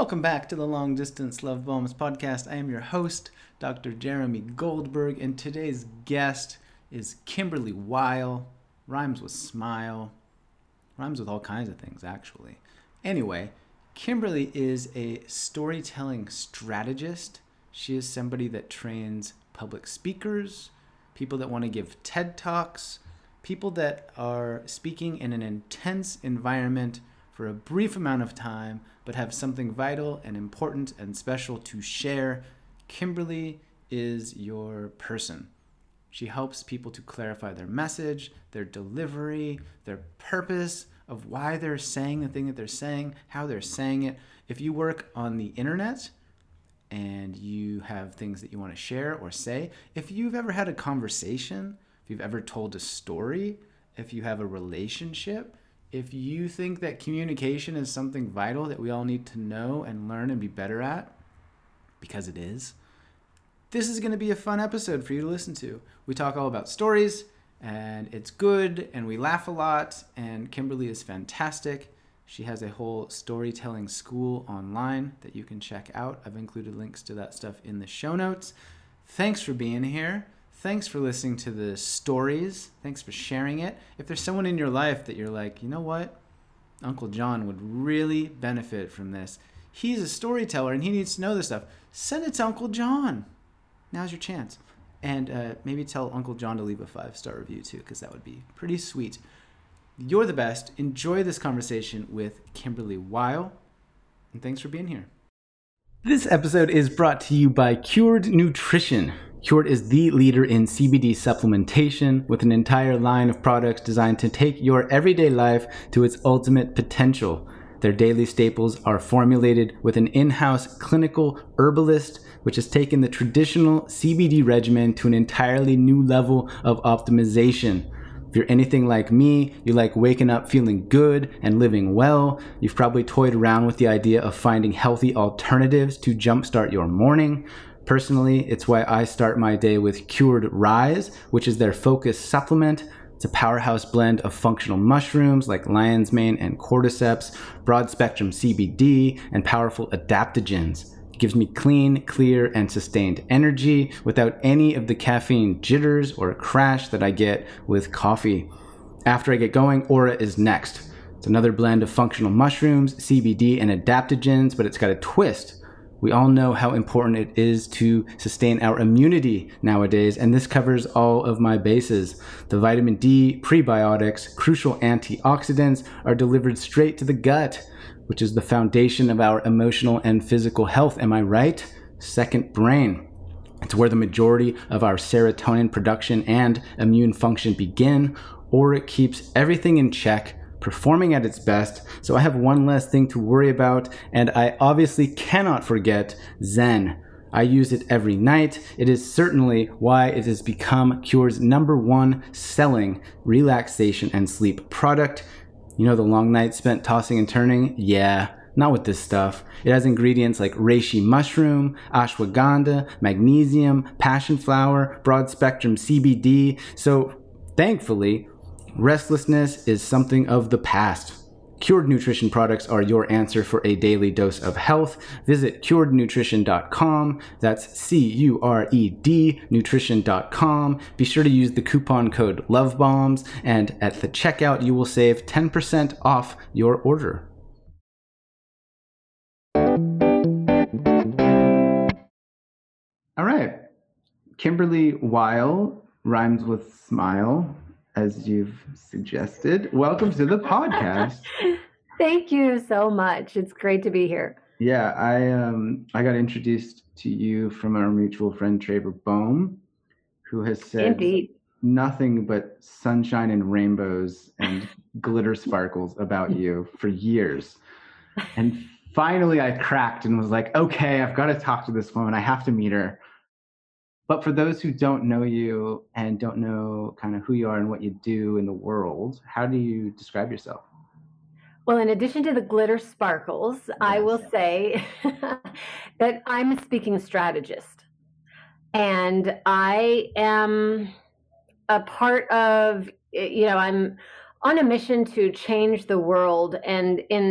Welcome back to the Long Distance Love Bombs podcast. I am your host, Dr. Jeremy Goldberg, and today's guest is Kimberly Weil. Rhymes with smile. Rhymes with all kinds of things, actually. Anyway, Kimberly is a storytelling strategist. She is somebody that trains public speakers, people that want to give TED Talks, people that are speaking in an intense environment for a brief amount of time, but have something vital and important and special to share. Kimberly is your person. She helps people to clarify their message, their delivery, their purpose of why they're saying the thing that they're saying, how they're saying it. If you work on the internet and you have things that you want to share or say, if you've ever had a conversation, if you've ever told a story, if you have a relationship, if you think that communication is something vital that we all need to know and learn and be better at, because it is, this is going to be a fun episode for you to listen to. We talk all about stories, and it's good, and we laugh a lot, and Kimberly is fantastic. She has a whole storytelling school online that you can check out. I've included links to that stuff in the show notes. Thanks for being here. Thanks for listening to the stories. Thanks for sharing it. If there's someone in your life that you're like, you know what? Uncle John would really benefit from this. He's a storyteller and he needs to know this stuff. Send it to Uncle John. Now's your chance. And maybe tell Uncle John to leave a 5-star review too, because that would be pretty sweet. You're the best. Enjoy this conversation with Kimberly Weil. And thanks for being here. This episode is brought to you by Cured Nutrition. Cured is the leader in CBD supplementation with an entire line of products designed to take your everyday life to its ultimate potential. Their daily staples are formulated with an in-house clinical herbalist, which has taken the traditional CBD regimen to an entirely new level of optimization. If you're anything like me, you like waking up feeling good and living well. You've probably toyed around with the idea of finding healthy alternatives to jumpstart your morning. Personally, it's why I start my day with Cured Rise, which is their focus supplement. It's a powerhouse blend of functional mushrooms like lion's mane and cordyceps, broad-spectrum CBD, and powerful adaptogens. It gives me clean, clear, and sustained energy without any of the caffeine jitters or crash that I get with coffee. After I get going, Aura is next. It's another blend of functional mushrooms, CBD, and adaptogens, but it's got a twist. We all know how important it is to sustain our immunity nowadays, and this covers all of my bases. The vitamin D, prebiotics, crucial antioxidants are delivered straight to the gut, which is the foundation of our emotional and physical health. Am I right? Second brain. It's where the majority of our serotonin production and immune function begin, or it keeps everything in check, performing at its best, so I have one less thing to worry about, and I obviously cannot forget Zen. I use it every night. It is certainly why it has become Cured's #1 selling relaxation and sleep product. You know the long nights spent tossing and turning? Yeah, not with this stuff. It has ingredients like reishi mushroom, ashwagandha, magnesium, passion flower, broad spectrum CBD, so thankfully, restlessness is something of the past. Cured Nutrition products are your answer for a daily dose of health. Visit curednutrition.com. That's C-U-R-E-D nutrition.com. Be sure to use the coupon code LOVEBOMBS, and at the checkout you will save 10% off your order. All right. Kimberly Weil, rhymes with smile, as you've suggested. Welcome to the podcast. Thank you so much. It's great to be here. Yeah, I got introduced to you from our mutual friend Trevor Boehm, who has said Indeed. nothing but sunshine and rainbows and glitter sparkles about you for years. And finally I cracked and was like, okay, I've got to talk to this woman. I have to meet her. But for those who don't know you and don't know kind of who you are and what you do in the world, how do you describe yourself? Well, in addition to the glitter sparkles, I will say that I'm a speaking strategist. And I am a part of, I'm on a mission to change the world. And in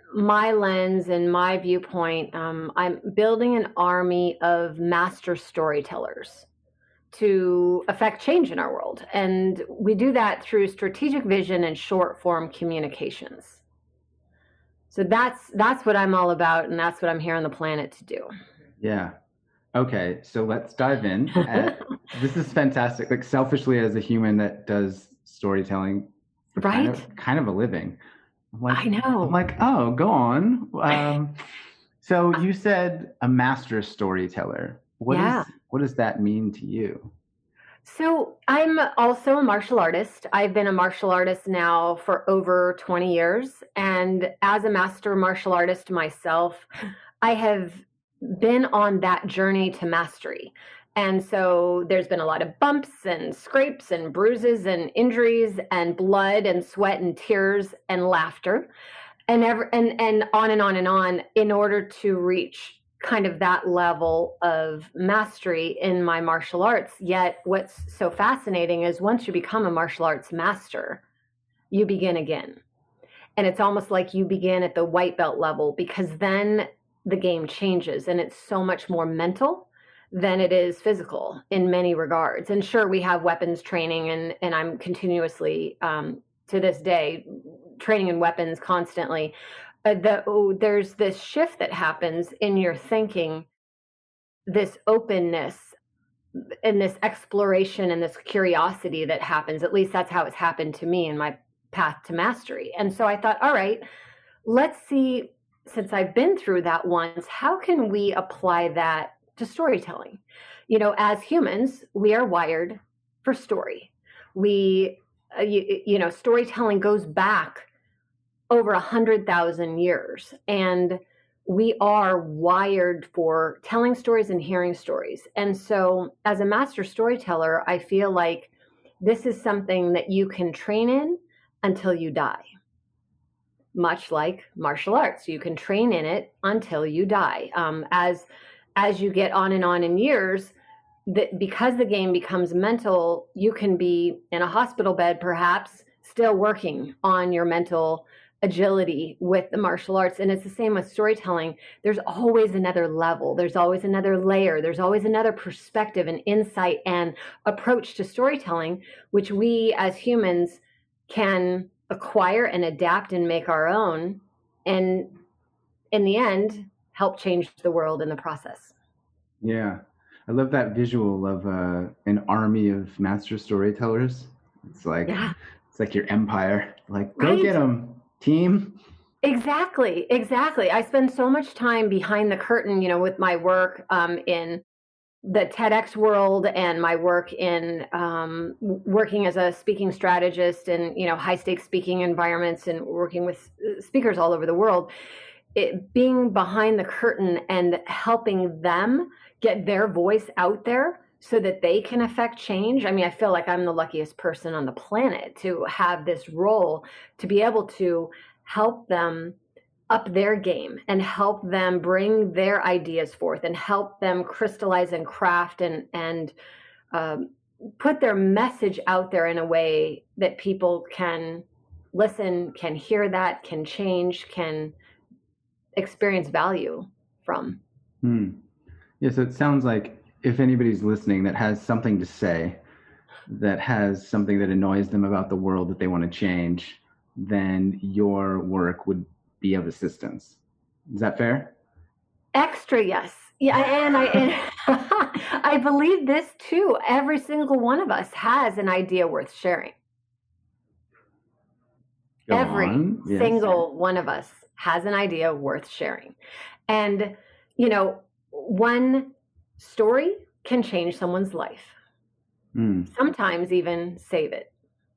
my lens and my viewpoint, I'm building an army of master storytellers to affect change in our world. And we do that through strategic vision and short form communications. So that's what I'm all about, and that's what I'm here on the planet to do. Yeah. Okay, so let's dive in. This is fantastic. Like, selfishly, as a human that does storytelling for Right? kind of a living, I know. I'm like, oh, go on. So you said a master storyteller. Yeah. What does that mean to you? So I'm also a martial artist. I've been a martial artist now for over 20 years. And as a master martial artist myself, I have been on that journey to mastery. And so there's been a lot of bumps and scrapes and bruises and injuries and blood and sweat and tears and laughter and on and on and on in order to reach kind of that level of mastery in my martial arts. Yet what's so fascinating is once you become a martial arts master, you begin again. And it's almost like you begin at the white belt level, because then the game changes and it's so much more mental than it is physical in many regards. And sure, we have weapons training, and I'm continuously to this day training in weapons constantly. There's this shift that happens in your thinking, this openness and this exploration and this curiosity that happens. At least that's how it's happened to me in my path to mastery. And so I thought, all right, let's see, since I've been through that once, how can we apply that to storytelling? You know, as humans, we are wired for story. Storytelling goes back over 100,000 years, and we are wired for telling stories and hearing stories. And so as a master storyteller, I feel like this is something that you can train in until you die. Much like martial arts, you can train in it until you die. As you get on in years, because the game becomes mental, you can be in a hospital bed, perhaps still working on your mental agility with the martial arts. And it's the same with storytelling. There's always another level, there's always another layer, there's always another perspective and insight and approach to storytelling, which we as humans can acquire and adapt and make our own, and in the end help change the world in the process. Yeah, I love that visual of an army of master storytellers. It's like It's like your empire. Like, go get them, team. Exactly. I spend so much time behind the curtain, with my work in the TEDx world and my work in working as a speaking strategist in high stakes speaking environments and working with speakers all over the world. Being behind the curtain and helping them get their voice out there so that they can affect change. I mean, I feel like I'm the luckiest person on the planet to have this role, to be able to help them up their game and help them bring their ideas forth and help them crystallize and craft and put their message out there in a way that people can listen, can hear that, can change, can experience value from. Yeah, so it sounds like if anybody's listening that has something to say, that has something that annoys them about the world that they want to change, then your work would be of assistance. Is that fair? Extra, yes. Yeah, and I believe this too. Every single one of us has an idea worth sharing. Every single one of us has an idea worth sharing. And, one story can change someone's life. Sometimes even save it.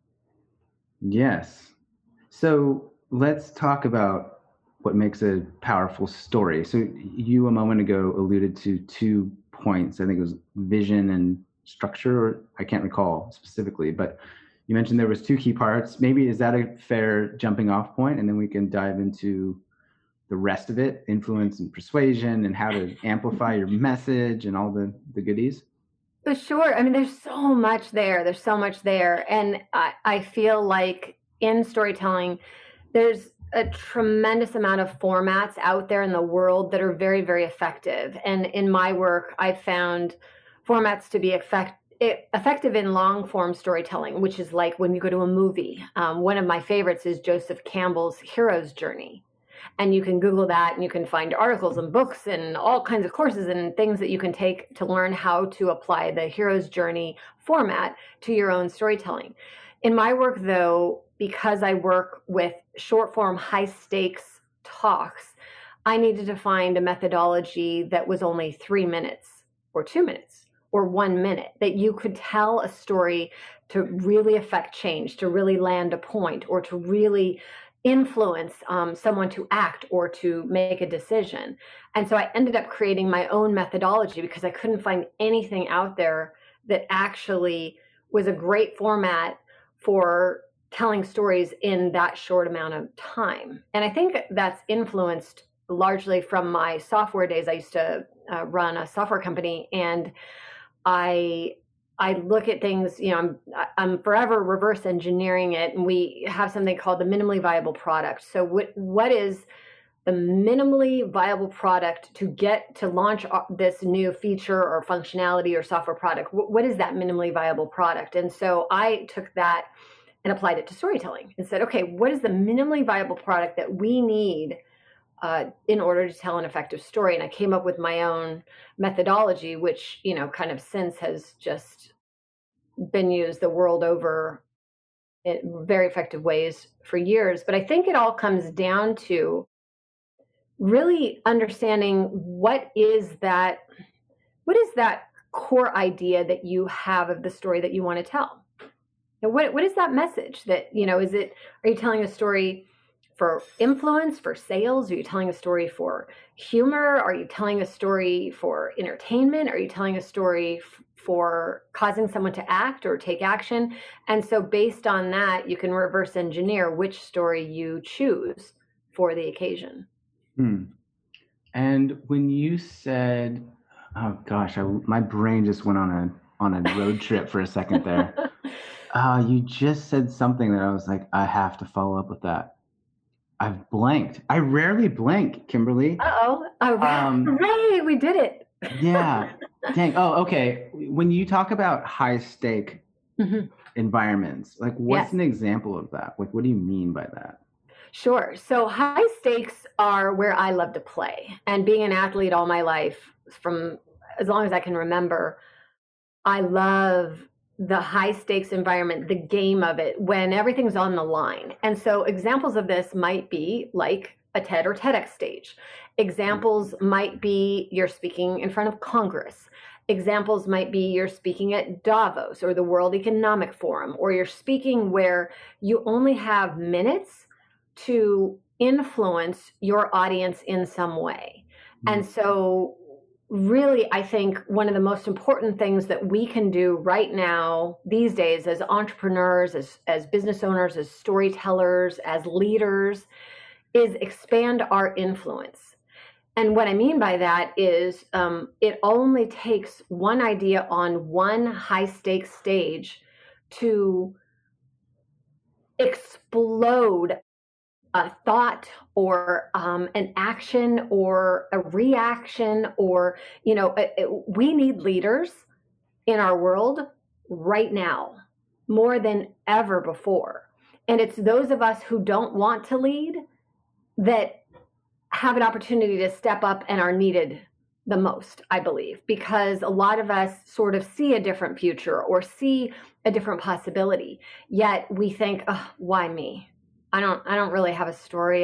Yes. So let's talk about what makes a powerful story. So you a moment ago alluded to 2 points. I think it was vision and structure, or I can't recall specifically, but you mentioned there was 2 key parts. Maybe is that a fair jumping off point? And then we can dive into the rest of it, influence and persuasion, and how to amplify your message and all the goodies. For sure. I mean, there's so much there. And I feel like in storytelling, there's a tremendous amount of formats out there in the world that are very, very effective. And in my work, I've found formats to be effective in long form storytelling, which is like when you go to a movie. One of my favorites is Joseph Campbell's Hero's Journey. And you can Google that and you can find articles and books and all kinds of courses and things that you can take to learn how to apply the hero's journey format to your own storytelling. In my work, though, because I work with short form, high stakes talks, I needed to find a methodology that was only 3 minutes or 2 minutes or 1 minute, that you could tell a story to really affect change, to really land a point, or to really influence someone to act or to make a decision. And so I ended up creating my own methodology because I couldn't find anything out there that actually was a great format for telling stories in that short amount of time. And I think that's influenced largely from my software days. I used to run a software company, and I look at things, I'm forever reverse engineering it, and we have something called the minimally viable product. So what is the minimally viable product to get to launch this new feature or functionality or software product? What is that minimally viable product? And so I took that and applied it to storytelling and said, okay, what is the minimally viable product that we need in order to tell an effective story? And I came up with my own methodology, which, kind of since has just been used the world over in very effective ways for years. But I think it all comes down to really understanding what is that core idea that you have of the story that you want to tell. And what is that message that, are you telling a story for influence, for sales? Are you telling a story for humor? Are you telling a story for entertainment? Are you telling a story for causing someone to act or take action? And so based on that, you can reverse engineer which story you choose for the occasion. And when you said, oh gosh, my brain just went on a road trip for a second there. You just said something that I was like, I have to follow up with that. I've blanked. I rarely blank, Kimberly. Uh-oh. Hooray, we did it. Yeah. Dang. Oh, okay. When you talk about high stake environments, like what's an example of that? Like, what do you mean by that? Sure. So high stakes are where I love to play. And being an athlete all my life, from as long as I can remember, I love the high stakes environment, the game of it, when everything's on the line. And so examples of this might be like a TED or TEDx stage. Examples might be you're speaking in front of Congress. Examples might be you're speaking at Davos or the World Economic Forum, or you're speaking where you only have minutes to influence your audience in some way. And so really, I think one of the most important things that we can do right now these days as entrepreneurs, as business owners, as storytellers, as leaders, is expand our influence. And what I mean by that is it only takes one idea on one high stakes stage to explode a thought or an action or a reaction, or, we need leaders in our world right now more than ever before. And it's those of us who don't want to lead that have an opportunity to step up and are needed the most, I believe, because a lot of us sort of see a different future or see a different possibility, yet we think, oh, why me? I don't really have a story.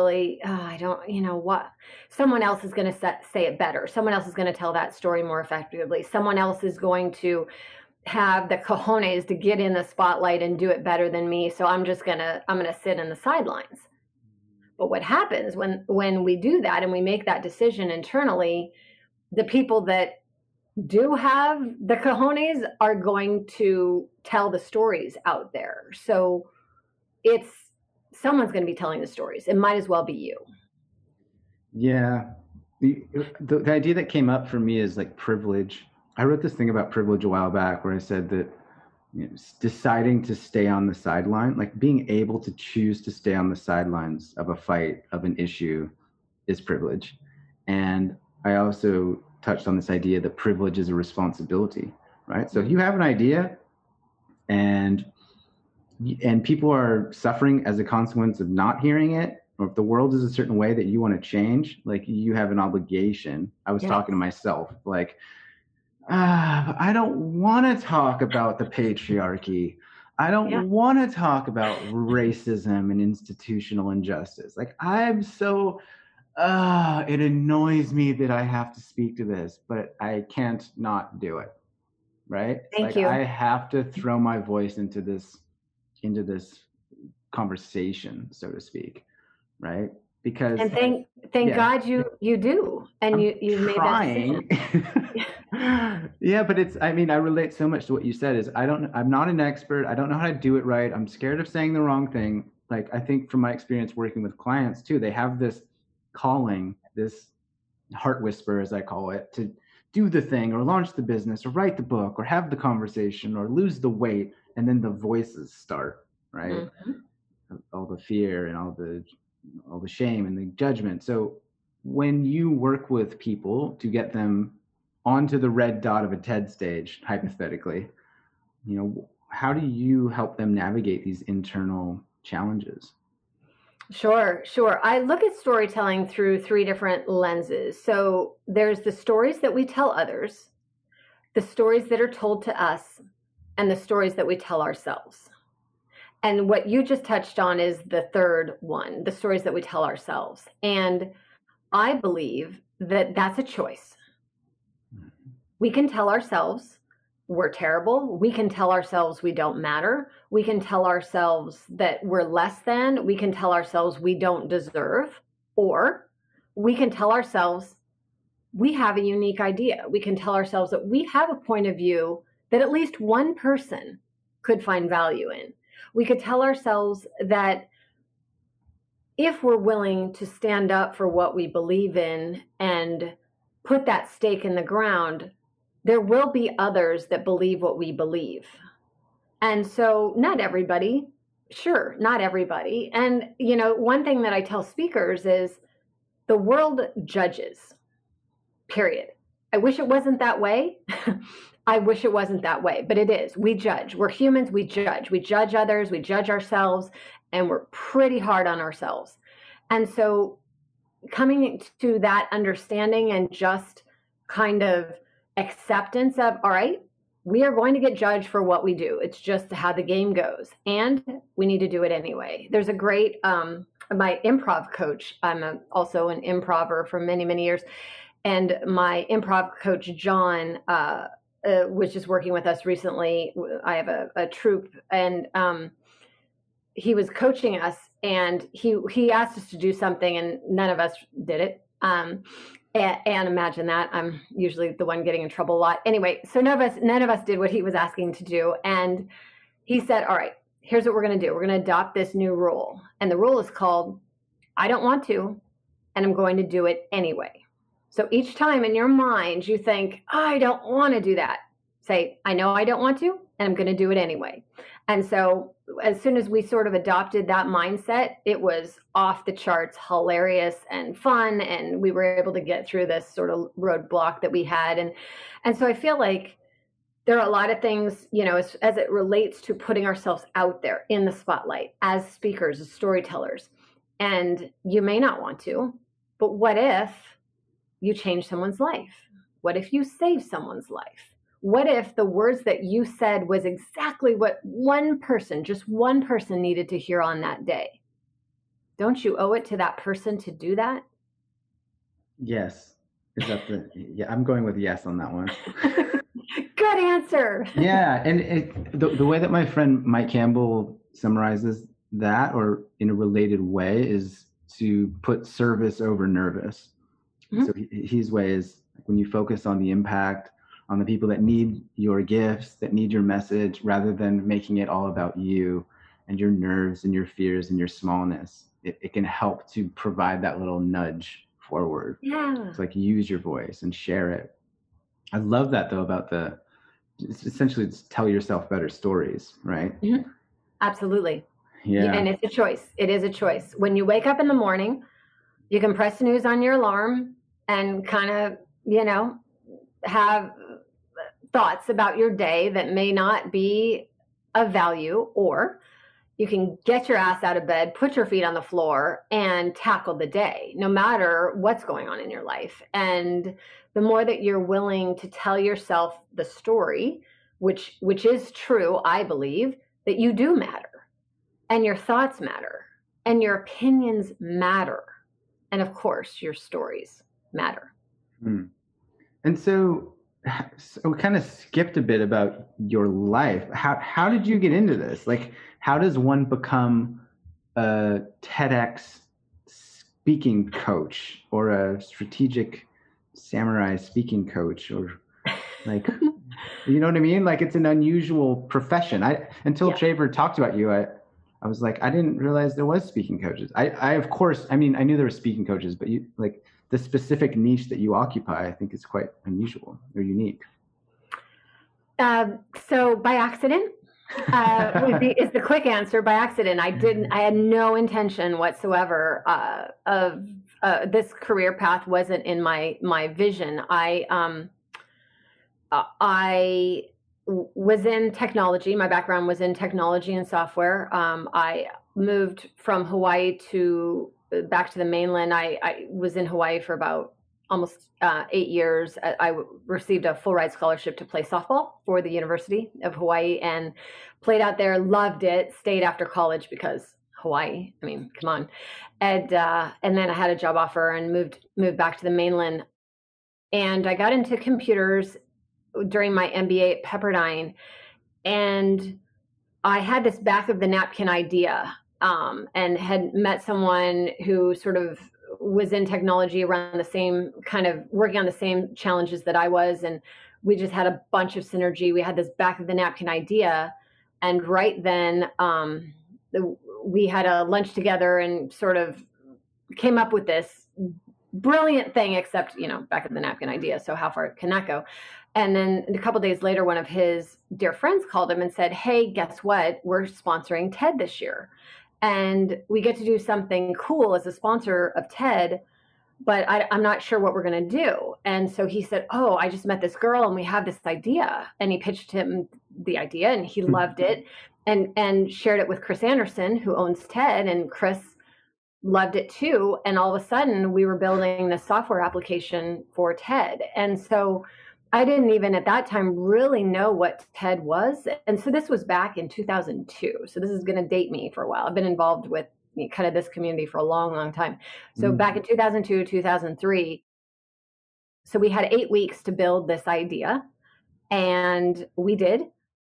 What? Someone else is going to say it better. Someone else is going to tell that story more effectively. Someone else is going to have the cojones to get in the spotlight and do it better than me. So I'm going to sit in the sidelines. But what happens when we do that and we make that decision internally, the people that do have the cojones are going to tell the stories out there. So someone's going to be telling the stories. It might as well be you. Yeah. The idea that came up for me is like privilege. I wrote this thing about privilege a while back where I said that deciding to stay on the sideline, like being able to choose to stay on the sidelines of a fight, of an issue, is privilege. And I also touched on this idea that privilege is a responsibility, right? So if you have an idea and people are suffering as a consequence of not hearing it, or if the world is a certain way that you want to change, like you have an obligation. I was talking to myself, like, I don't want to talk about the patriarchy. I don't want to talk about racism and institutional injustice. Like, I'm so, it annoys me that I have to speak to this, but I can't not do it. Right? Thank you. I have to throw my voice into this conversation, so to speak. Right? Because thank God you do, and you made that decision. Yeah, but I relate so much to what you said. Is I'm not an expert. I don't know how to do it right. I'm scared of saying the wrong thing. Like, I think from my experience working with clients too, they have this calling, this heart whisper, as I call it, to do the thing or launch the business or write the book or have the conversation or lose the weight, and then the voices start, right? Mm-hmm. All the fear and all the shame and the judgment. So when you work with people to get them onto the red dot of a TED stage, hypothetically, how do you help them navigate these internal challenges? Sure. I look at storytelling through 3 different lenses. So there's the stories that we tell others, the stories that are told to us, and the stories that we tell ourselves. And what you just touched on is the third one, the stories that we tell ourselves. And I believe that that's a choice. We can tell ourselves we're terrible. We can tell ourselves we don't matter. We can tell ourselves that we're less than. We can tell ourselves we don't deserve. Or we can tell ourselves we have a unique idea. We can tell ourselves that we have a point of view that at least one person could find value in. We could tell ourselves that if we're willing to stand up for what we believe in and put that stake in the ground, there will be others that believe what we believe. And so not everybody, sure, not everybody. And, one thing that I tell speakers is the world judges, period. I wish it wasn't that way. I wish it wasn't that way, but it is. We judge. We're humans. We judge. We judge others. We judge ourselves, and we're pretty hard on ourselves. And so coming to that understanding and just kind of acceptance of, all right, we are going to get judged for what we do. It's just how the game goes, and we need to do it anyway. There's a great, my improv coach, I'm also an improver for many, many years, and my improv coach, John, was just working with us recently. I have a troupe, and he was coaching us, and he asked us to do something, and none of us did it. And imagine that, I'm usually the one getting in trouble a lot. Anyway, so none of us did what he was asking to do. And he said, all right, here's what we're going to do. We're going to adopt this new rule. And the rule is called, I don't want to, and I'm going to do it anyway. So each time in your mind, you think, I don't want to do that. Say, I know I don't want to, and I'm going to do it anyway. And so as soon as we sort of adopted that mindset, it was off the charts, hilarious and fun. And we were able to get through this sort of roadblock that we had. And so I feel like there are a lot of things, as it relates to putting ourselves out there in the spotlight as speakers, as storytellers. And you may not want to, but what if you change someone's life? What if you save someone's life? What if the words that you said was exactly what just one person needed to hear on that day? Don't you owe it to that person to do that? Yes. Yeah, I'm going with yes on that one. Good answer. Yeah. And the way that my friend Mike Campbell summarizes that, or in a related way, is to put service over nervous. Mm-hmm. So his way is when you focus on the impact, on the people that need your gifts, that need your message, rather than making it all about you and your nerves and your fears and your smallness, it can help to provide that little nudge forward. Yeah. To use your voice and share it. I love that though, about the it's essentially just tell yourself better stories, right? Mm-hmm. Absolutely. Yeah. And it's a choice. It is a choice. When you wake up in the morning, you can press snooze on your alarm and kind of, have thoughts about your day that may not be of value, or you can get your ass out of bed, put your feet on the floor, and tackle the day, no matter what's going on in your life. And the more that you're willing to tell yourself the story, which is true, I believe, that you do matter, and your thoughts matter, and your opinions matter, and of course, your stories matter. And so we kind of skipped a bit about your life. How did you get into this? Like, how does one become a TEDx speaking coach or a strategic samurai speaking coach, or like, you know what I mean? Like, it's an unusual profession. Until Traver talked about you, I was like, I didn't realize there was speaking coaches. I of course, I mean, I knew there were speaking coaches, but you, like, the specific niche that you occupy, I think is quite unusual or unique. So by accident is the quick answer. By accident. I had no intention whatsoever of this career path. Wasn't in my vision. I was in technology. My background was in technology and software. I moved from Hawaii back to the mainland. I was in Hawaii for about almost 8 years. I received a full ride scholarship to play softball for the University of Hawaii and played out there, loved it, stayed after college because Hawaii, I mean, come on. And then I had a job offer and moved back to the mainland. And I got into computers during my MBA at Pepperdine. And I had this back of the napkin idea, and had met someone who sort of was in technology around the same kind of working on the same challenges that I was. And we just had a bunch of synergy. We had this back of the napkin idea. And right then we had a lunch together and sort of came up with this brilliant thing, except, back of the napkin idea. So how far can that go? And then a couple of days later, one of his dear friends called him and said, hey, guess what? We're sponsoring TED this year. And we get to do something cool as a sponsor of TED, but I'm not sure what we're going to do. And so he said, oh, I just met this girl and we have this idea. And he pitched him the idea and he loved it and shared it with Chris Anderson, who owns TED. And Chris loved it too. And all of a sudden we were building the software application for TED. And so I didn't even at that time really know what TED was. And so this was back in 2002. So this is going to date me for a while. I've been involved with kind of this community for a long, long time. So back in 2002, 2003, so we had 8 weeks to build this idea. And we did.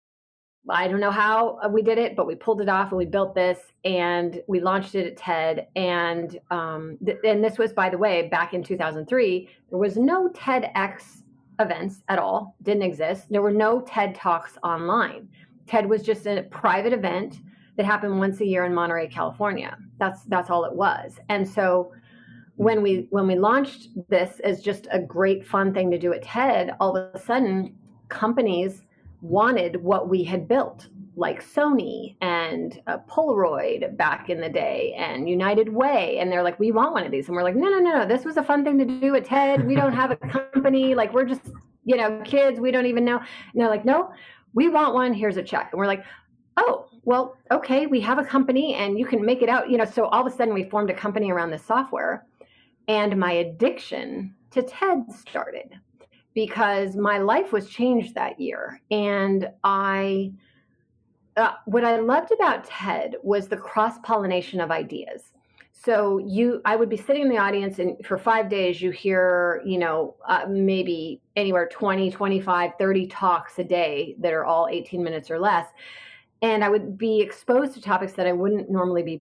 I don't know how we did it, but we pulled it off and we built this and we launched it at TED. And this was, by the way, back in 2003, there was no TEDx events at all, didn't exist. There were no TED Talks online. TED was just a private event that happened once a year in Monterey, California. That's all it was. And so when we launched this as just a great fun thing to do at TED, all of a sudden companies wanted what we had built, like Sony and Polaroid back in the day and United Way. And they're like, we want one of these. And we're like, no. This was a fun thing to do at TED. We don't have a company. Like, we're just, kids. We don't even know. And they're like, no, we want one. Here's a check. And we're like, oh, well, okay, we have a company and you can make it out. So all of a sudden we formed a company around this software. And my addiction to TED started because my life was changed that year. And what I loved about TED was the cross-pollination of ideas. So I would be sitting in the audience and for 5 days you hear, maybe anywhere 20, 25, 30 talks a day that are all 18 minutes or less. And I would be exposed to topics that I wouldn't normally be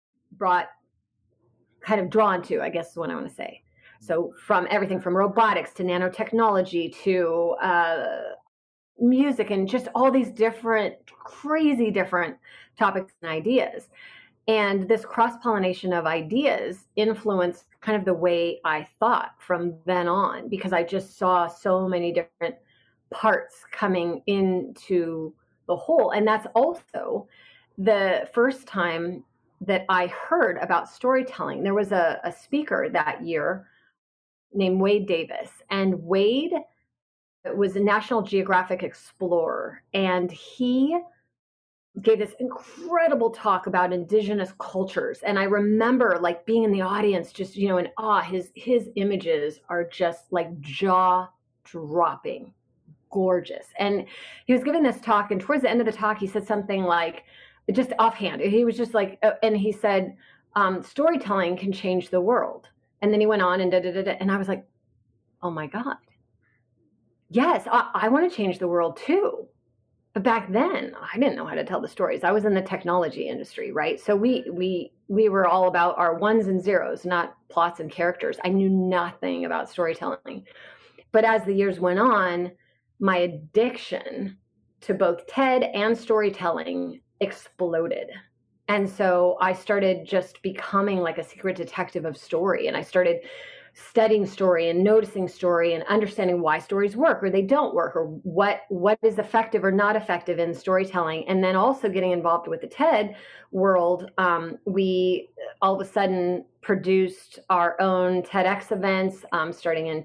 drawn to, I guess is what I want to say. So from everything from robotics to nanotechnology to music and just all these different, crazy different topics and ideas. And this cross-pollination of ideas influenced kind of the way I thought from then on, because I just saw so many different parts coming into the whole. And that's also the first time that I heard about storytelling. There was a speaker that year named Wade Davis, and Wade was a National Geographic explorer, and he gave this incredible talk about indigenous cultures. And I remember like being in the audience, just, you know, in awe. His images are just like jaw dropping, gorgeous. And he was giving this talk, and towards the end of the talk, he said something like, just offhand, he was just like, and he said, storytelling can change the world. And then he went on and and I was like, oh my God, yes, I want to change the world too. But back then, I didn't know how to tell the stories. I was in the technology industry, right? So we were all about our ones and zeros, not plots and characters. I knew nothing about storytelling. But as the years went on, my addiction to both TED and storytelling exploded. And so I started just becoming like a secret detective of story. And I started studying story and noticing story and understanding why stories work or they don't work, or what is effective or not effective in storytelling. And then also getting involved with the TED world, we all of a sudden produced our own TEDx events, starting in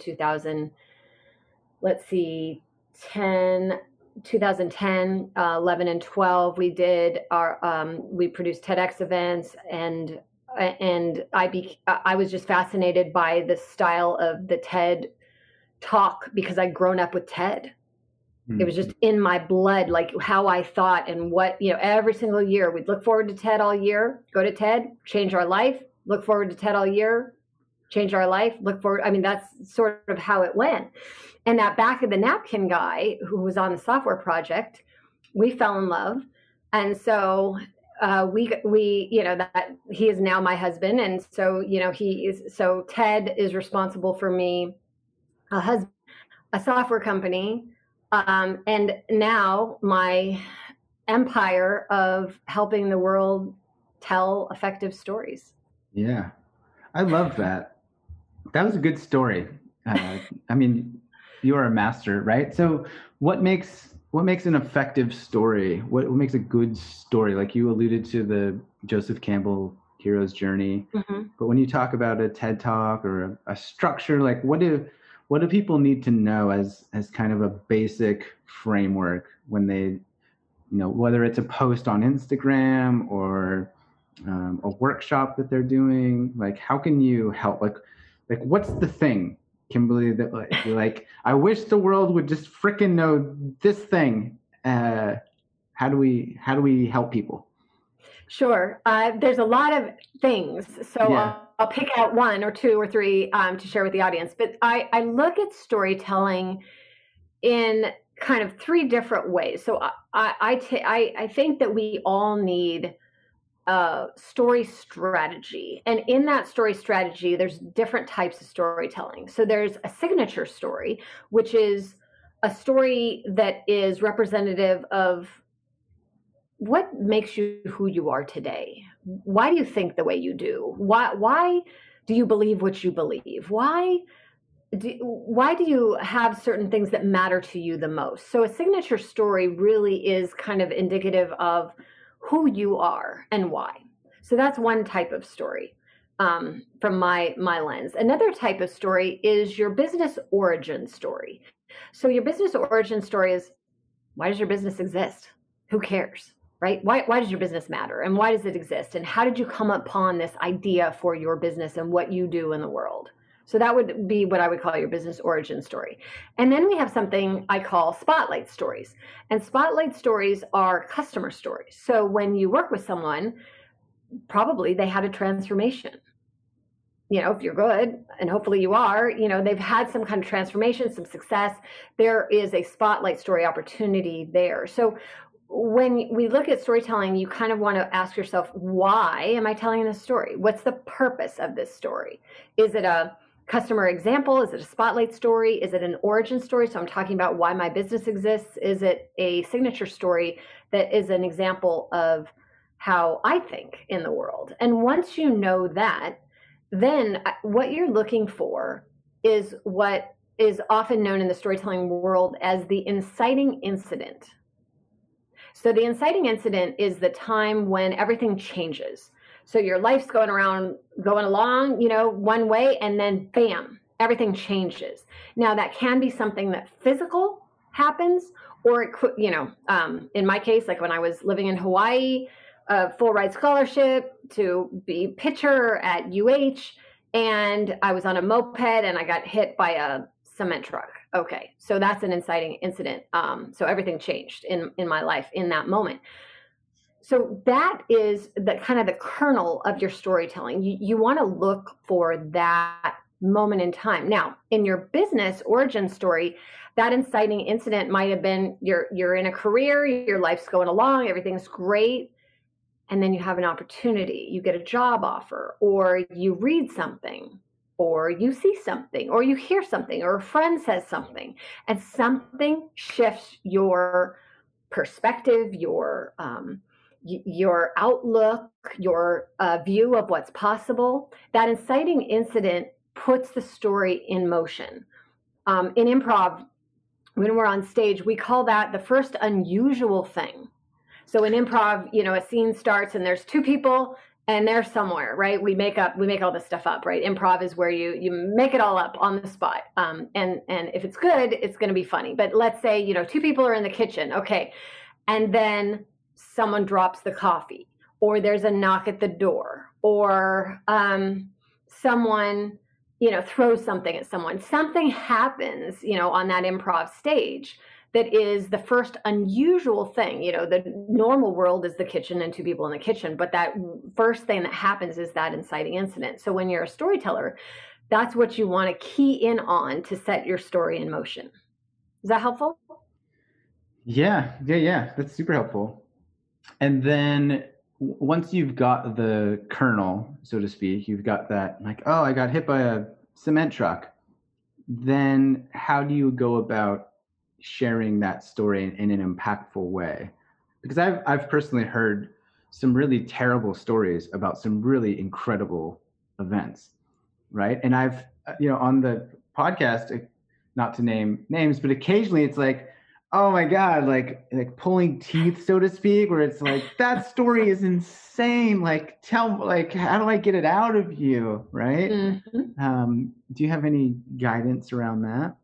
2010, 11 and 12. We did we produced TEDx events, and I was just fascinated by the style of the TED talk because I'd grown up with TED. Mm-hmm. It was just in my blood, like how I thought and what, you know, every single year we'd look forward to TED all year, go to TED, change our life, look forward to TED all year, change our life, look forward. I mean, that's sort of how it went. And that back of the napkin guy who was on the software project, we fell in love. And so we, you know, that he is now my husband. And so, you know, so TED is responsible for me, a software company. And now my empire of helping the world tell effective stories. Yeah. I love that. That was a good story. I mean, you are a master, right? So what makes an effective story? What makes a good story? Like you alluded to the Joseph Campbell hero's journey, mm-hmm. But when you talk about a TED Talk or a structure, like what do people need to know as kind of a basic framework when they, you know, whether it's a post on Instagram or a workshop that they're doing? Like, how can you help? Like what's the thing, Kimberly, that like I wish the world would just frickin' know this thing. How do we help people? Sure. There's a lot of things. So yeah. I'll pick out one or two or three to share with the audience. But I look at storytelling in kind of three different ways. So I think that we all need story strategy. And in that story strategy, there's different types of storytelling. So there's a signature story, which is a story that is representative of what makes you who you are today. Why do you think the way you do? Why do you believe what you believe? Why do you have certain things that matter to you the most? So a signature story really is kind of indicative of who you are and why. So that's one type of story from my lens. Another type of story is your business origin story. So your business origin story is, why does your business exist? Who cares, right? Why does your business matter? And why does it exist? And how did you come upon this idea for your business and what you do in the world? So that would be what I would call your business origin story. And then we have something I call spotlight stories. And spotlight stories are customer stories. So when you work with someone, probably they had a transformation. You know, if you're good, and hopefully you are, you know, they've had some kind of transformation, some success. There is a spotlight story opportunity there. So when we look at storytelling, you kind of want to ask yourself, why am I telling this story? What's the purpose of this story? Is it a customer example? Is it a spotlight story? Is it an origin story? So I'm talking about why my business exists. Is it a signature story that is an example of how I think in the world? And once you know that, then what you're looking for is what is often known in the storytelling world as the inciting incident. So the inciting incident is the time when everything changes. So your life's going along, one way, and then bam, everything changes. Now that can be something that physical happens, or it could, in my case, like when I was living in Hawaii, a full ride scholarship to be pitcher at UH, and I was on a moped and I got hit by a cement truck. Okay, so that's an inciting incident. So everything changed in my life in that moment. So that is the kind of the kernel of your storytelling. You want to look for that moment in time. Now, in your business origin story, that inciting incident might have been you're in a career, your life's going along, everything's great, and then you have an opportunity, you get a job offer, or you read something, or you see something, or you hear something, or a friend says something, and something shifts your perspective, your outlook, your view of what's possible. That inciting incident puts the story in motion. In improv, when we're on stage, we call that the first unusual thing. So in improv, a scene starts and there's two people and they're somewhere, right? We make all this stuff up, right? Improv is where you make it all up on the spot. And if it's good, it's going to be funny. But let's say, two people are in the kitchen. Okay. And then someone drops the coffee, or there's a knock at the door, or someone, throws something at someone. Something happens, on that improv stage that is the first unusual thing. The normal world is the kitchen and two people in the kitchen, but that first thing that happens is that inciting incident. So when you're a storyteller, that's what you want to key in on to set your story in motion. Is that helpful? Yeah. That's super helpful. And then once you've got the kernel, so to speak, you've got that, like, oh, I got hit by a cement truck. Then how do you go about sharing that story in an impactful way? Because I've personally heard some really terrible stories about some really incredible events, right? And I've, on the podcast, not to name names, but occasionally it's like, oh my God, like pulling teeth, so to speak, where it's like, that story is insane. Like, how do I get it out of you? Right. Mm-hmm. Do you have any guidance around that?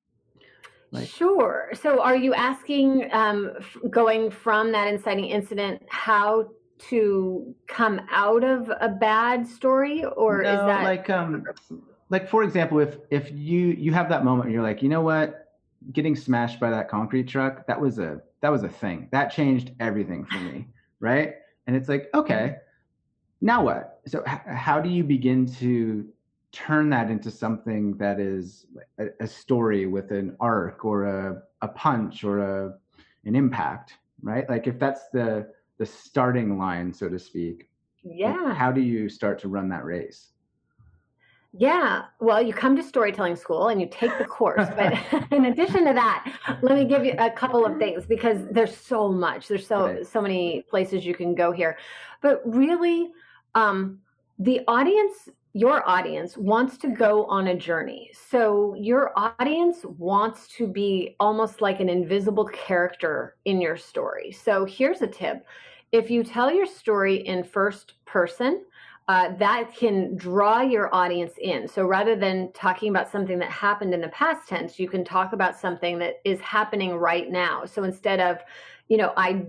Sure. So are you asking, going from that inciting incident, how to come out of a bad story, or no, is that like for example, if you have that moment and you're like, you know what? Getting smashed by that concrete truck, that was a thing that changed everything for me, right? And it's like, okay, now what? So how do you begin to turn that into something that is a story with an arc or a punch or an impact, right? Like if that's the starting line, so to speak, yeah, how do you start to run that race? Yeah, well, you come to storytelling school and you take the course. But in addition to that, let me give you a couple of things, because there's so much. There's so many places you can go here. But really, the audience, your audience, wants to go on a journey. So your audience wants to be almost like an invisible character in your story. So here's a tip. If you tell your story in first person, that can draw your audience in. So rather than talking about something that happened in the past tense, you can talk about something that is happening right now. So instead of, I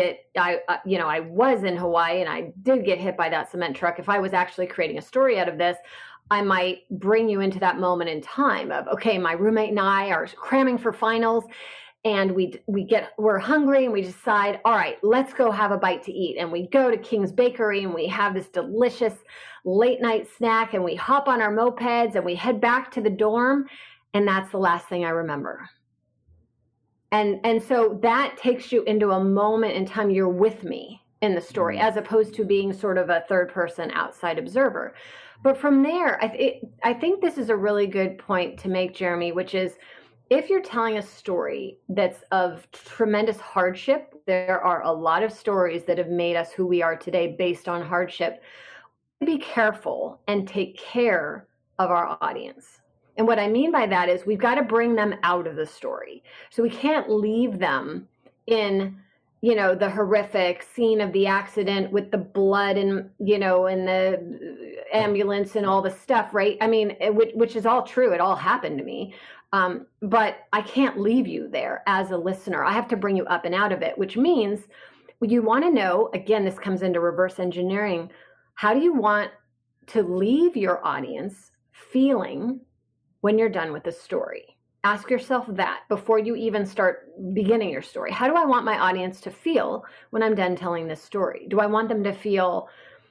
was in Hawaii and I did get hit by that cement truck. If I was actually creating a story out of this, I might bring you into that moment in time of, okay, my roommate and I are cramming for finals. And we're hungry and we decide, all right, let's go have a bite to eat. And we go to King's Bakery and we have this delicious late night snack, and we hop on our mopeds and we head back to the dorm. And that's the last thing I remember. And so that takes you into a moment in time. You're with me in the story, as opposed to being sort of a third person outside observer. But from there, I think this is a really good point to make, Jeremy, which is, if you're telling a story that's of tremendous hardship, there are a lot of stories that have made us who we are today based on hardship. Be careful and take care of our audience. And what I mean by that is we've got to bring them out of the story. So we can't leave them in, the horrific scene of the accident with the blood and, and the ambulance and all the stuff, right? I mean, which is all true. It all happened to me. But I can't leave you there as a listener. I have to bring you up and out of it, which means you want to know, again, this comes into reverse engineering. How do you want to leave your audience feeling when you're done with the story? Ask yourself that before you even start beginning your story. How do I want my audience to feel when I'm done telling this story? Do I want them to feel,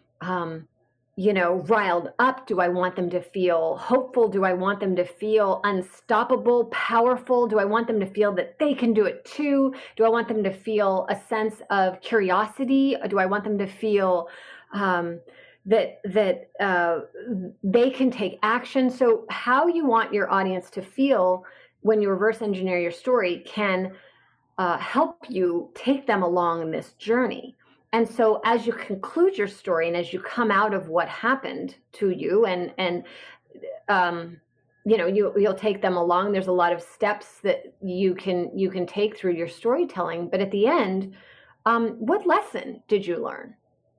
riled up? Do I want them to feel hopeful? Do I want them to feel unstoppable, powerful? Do I want them to feel that they can do it too? Do I want them to feel a sense of curiosity? Do I want them to feel that they can take action? So how you want your audience to feel when you reverse engineer your story can help you take them along in this journey. And so as you conclude your story and as you come out of what happened to you and you'll take them along, there's a lot of steps that you can take through your storytelling. But at the end, what lesson did you learn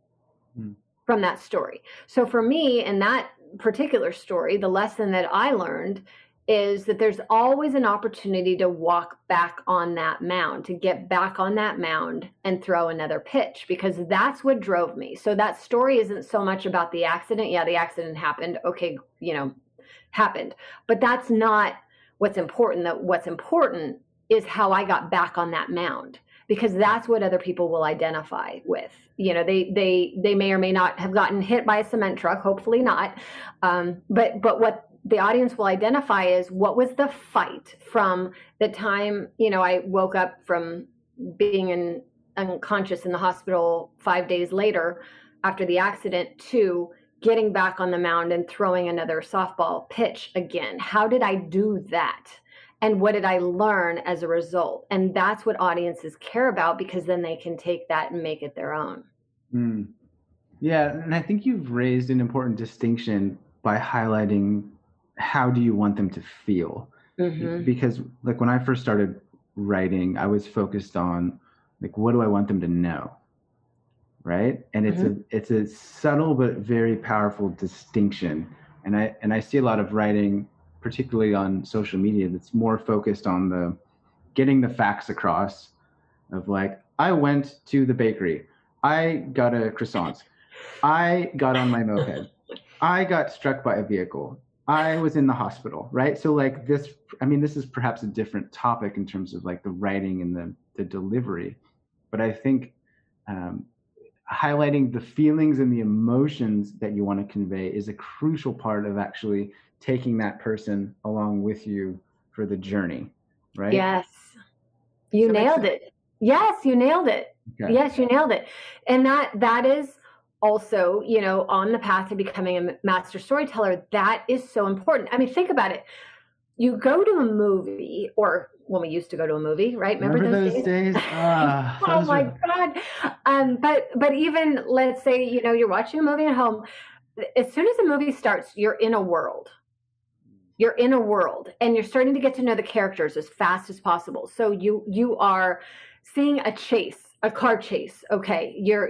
from that story? So for me, in that particular story, the lesson that I learned is that there's always an opportunity to walk back on that mound, to get back on that mound and throw another pitch, because that's what drove me. So that story isn't so much about the accident. Yeah, the accident happened. Okay, happened. But that's not what's important. What's important is how I got back on that mound, because that's what other people will identify with. They may or may not have gotten hit by a cement truck, hopefully not. But what the audience will identify is, what was the fight from the time, I woke up from being unconscious in the hospital 5 days later after the accident to getting back on the mound and throwing another softball pitch again. How did I do that? And what did I learn as a result? And that's what audiences care about, because then they can take that and make it their own. Yeah, and I think you've raised an important distinction by highlighting how do you want them to feel? Because like when I first started writing, I was focused on like, what do I want them to know? Right. And it's a subtle but very powerful distinction. And I see a lot of writing, particularly on social media, that's more focused on the getting the facts across of like, I went to the bakery, I got a croissant, I got on my moped, I got struck by a vehicle, I was in the hospital, right? So like this is perhaps a different topic in terms of like the writing and the delivery, but I think highlighting the feelings and the emotions that you want to convey is a crucial part of actually taking that person along with you for the journey, right? Yes. You nailed it. Yes, you nailed it. Okay. Yes, you nailed it. And that is also, on the path to becoming a master storyteller, that is so important. I mean, think about it. You go to a movie, or when we used to go to a movie, right? Remember those days? Oh my God. But even let's say, you're watching a movie at home. As soon as the movie starts, you're in a world. You're in a world and you're starting to get to know the characters as fast as possible. So you are seeing a car chase. Okay. You're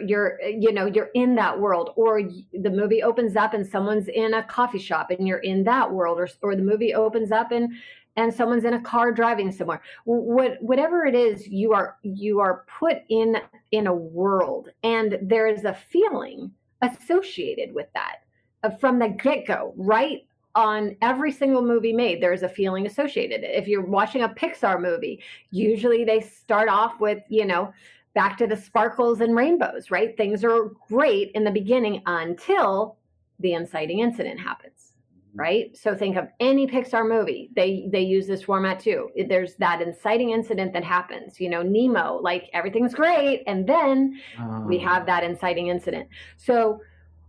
in that world, or the movie opens up and someone's in a coffee shop and you're in that world, or the movie opens up and someone's in a car driving somewhere. Whatever it is, you are put in a world, and there is a feeling associated with that from the get-go, right? On every single movie made, there's a feeling associated. If you're watching a Pixar movie, usually they start off with, back to the sparkles and rainbows, right? Things are great in the beginning until the inciting incident happens, right? So think of any Pixar movie. They use this format too. There's that inciting incident that happens, Nemo, like everything's great. And then we have that inciting incident. So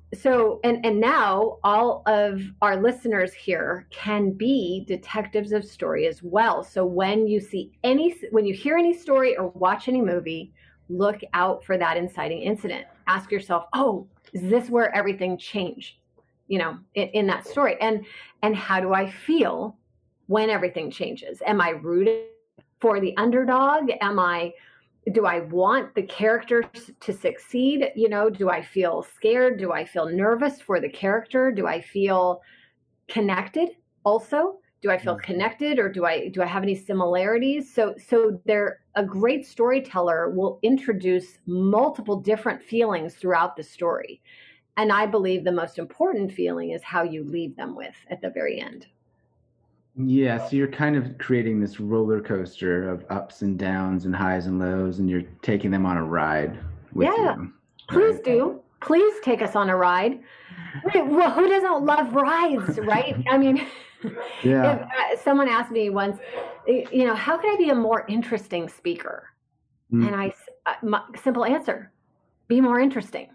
now all of our listeners here can be detectives of story as well. So when you hear any story or watch any movie, look out for that inciting incident. Ask yourself, oh, is this where everything changed? in that story? And how do I feel when everything changes? Am I rooting for the underdog? Do I want the characters to succeed? Do I feel scared? Do I feel nervous for the character? Do I feel connected also? Do I feel connected, or do I have any similarities? So a great storyteller will introduce multiple different feelings throughout the story. And I believe the most important feeling is how you leave them with at the very end. Yeah, so you're kind of creating this roller coaster of ups and downs and highs and lows, and you're taking them on a ride with you. Please right? do. Please take us on a ride. Well, who doesn't love rides, right? I mean, yeah. If, someone asked me once, how can I be a more interesting speaker? And my simple answer, be more interesting.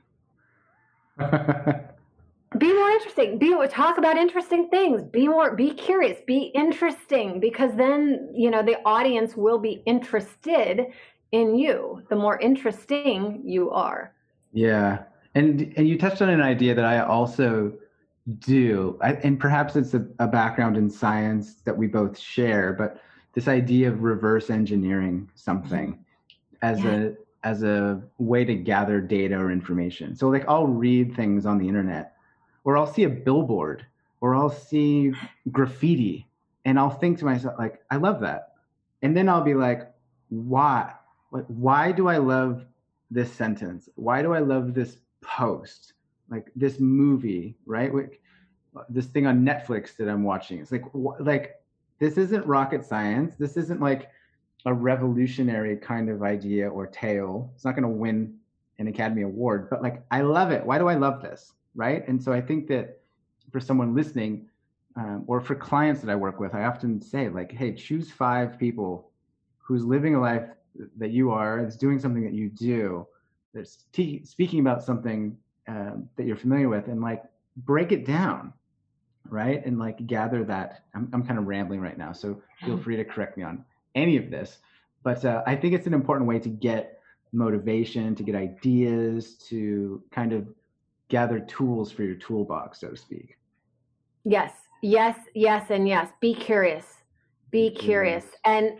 Be more interesting. Talk about interesting things. Be curious. Be interesting, because then the audience will be interested in you. The more interesting you are. Yeah, and you touched on an idea that I also do, and perhaps it's a background in science that we both share. But this idea of reverse engineering something as a way to gather data or information. So like I'll read things on the internet, or I'll see a billboard, or I'll see graffiti, and I'll think to myself, like, I love that. And then I'll be like, why? Like, why do I love this sentence? Why do I love this post? Like this movie, right? Like, this thing on Netflix that I'm watching. It's like this isn't rocket science. This isn't like a revolutionary kind of idea or tale. It's not going to win an Academy Award, but like, I love it. Why do I love this? Right. And so I think that for someone listening, or for clients that I work with, I often say, like, hey, choose 5 people who's living a life that you are, that's doing something that you do, that's speaking about something that you're familiar with, and like break it down. Right. And like gather that. I'm kind of rambling right now, so feel free to correct me on any of this. But I think it's an important way to get motivation, to get ideas, to kind of gather tools for your toolbox, so to speak. Yes, and yes. Be curious. Be curious. And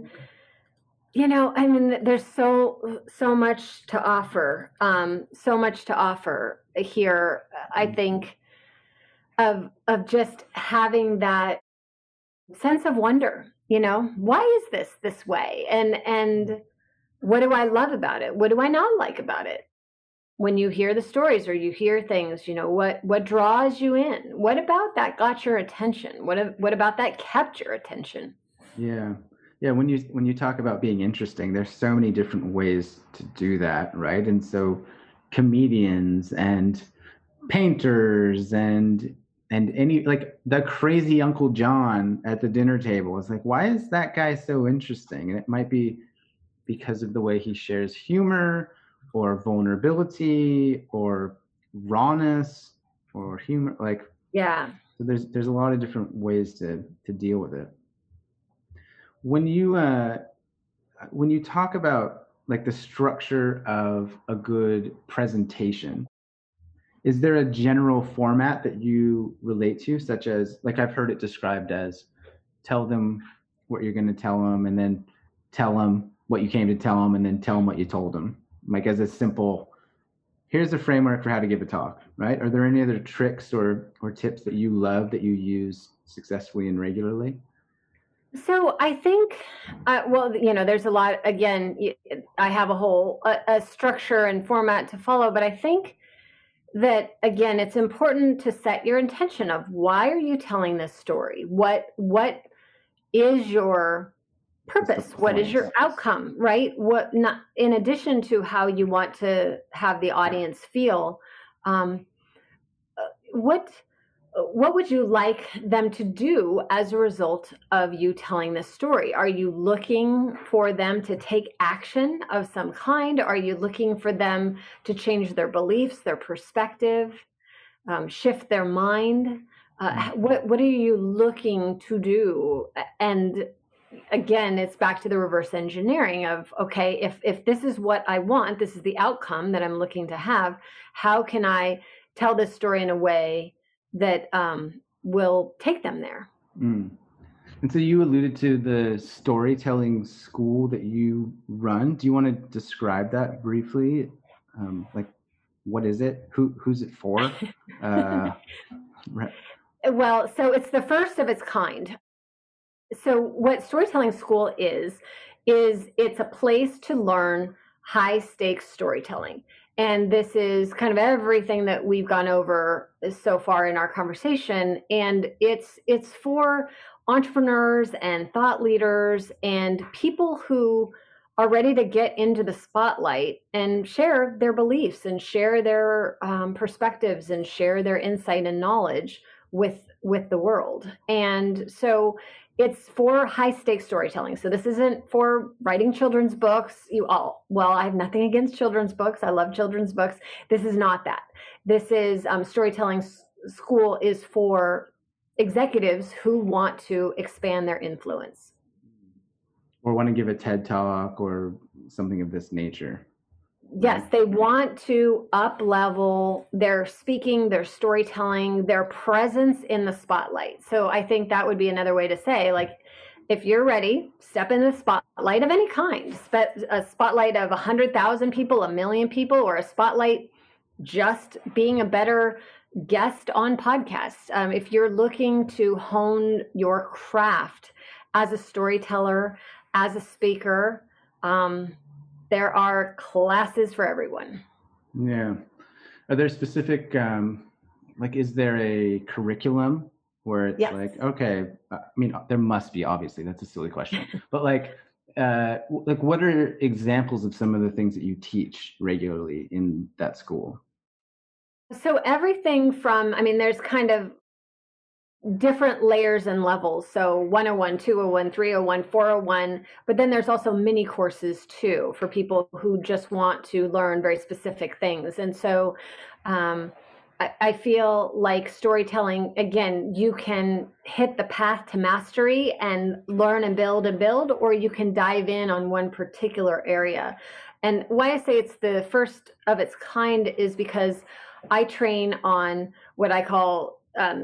I mean, there's so much to offer. So much to offer here. I think of just having that sense of wonder. Why is this way? And what do I love about it? What do I not like about it? When you hear the stories or you hear things, what draws you in? What about that got your attention? What about that kept your attention? Yeah. When you talk about being interesting, there's so many different ways to do that, right? And so comedians and painters and any, like the crazy Uncle John at the dinner table, is like, why is that guy so interesting? And it might be because of the way he shares humor, or vulnerability, or rawness, or humor. Like, yeah. So there's a lot of different ways to deal with it. When you talk about like the structure of a good presentation, is there a general format that you relate to, such as, like, I've heard it described as, tell them what you're going to tell them, and then tell them what you came to tell them, and then tell them what you told them, like as a simple, here's a framework for how to give a talk, right? Are there any other tricks or tips that you love that you use successfully and regularly? So I think, there's a lot. Again, I have a whole a structure and format to follow, but I think that, again, it's important to set your intention of, why are you telling this story? What is your purpose? What is your outcome, right? What, not in addition to how you want to have the audience feel, what would you like them to do as a result of you telling this story? Are you looking for them to take action of some kind? Are you looking for them to change their beliefs, their perspective, shift their mind? What are you looking to do? And again, it's back to the reverse engineering of, okay, if this is what I want, this is the outcome that I'm looking to have, how can I tell this story in a way that will take them there. Mm. And so you alluded to the storytelling school that you run. Do you want to describe that briefly? Like, what is it? Who's it for? Right. Well, so it's the first of its kind. So what Storytelling School is it's a place to learn high stakes storytelling. And this is kind of everything that we've gone over so far in our conversation. And it's for entrepreneurs and thought leaders and people who are ready to get into the spotlight and share their beliefs and share their perspectives and share their insight and knowledge with the world. And so it's for high stakes storytelling. So this isn't for writing children's books. Well, I have nothing against children's books. I love children's books. This is not that. This is Storytelling School is for executives who want to expand their influence. Or want to give a TED Talk or something of this nature. Yes, they want to up-level their speaking, their storytelling, their presence in the spotlight. So I think that would be another way to say, like, if you're ready, step in the spotlight of any kind, a spotlight of 100,000 people, 1 million people, or a spotlight just being a better guest on podcasts. If you're looking to hone your craft as a storyteller, as a speaker, there are classes for everyone. Yeah. Are there specific, is there a curriculum where it's Yes. like, okay, I mean, there must be, obviously, that's a silly question, but like what are examples of some of the things that you teach regularly in that school? So everything from, there's kind of different layers and levels. So 101, 201, 301, 401, but then there's also mini courses too for people who just want to learn very specific things. And so I feel like storytelling, again, you can hit the path to mastery and learn and build, or you can dive in on one particular area. And why I say it's the first of its kind is because I train on what I call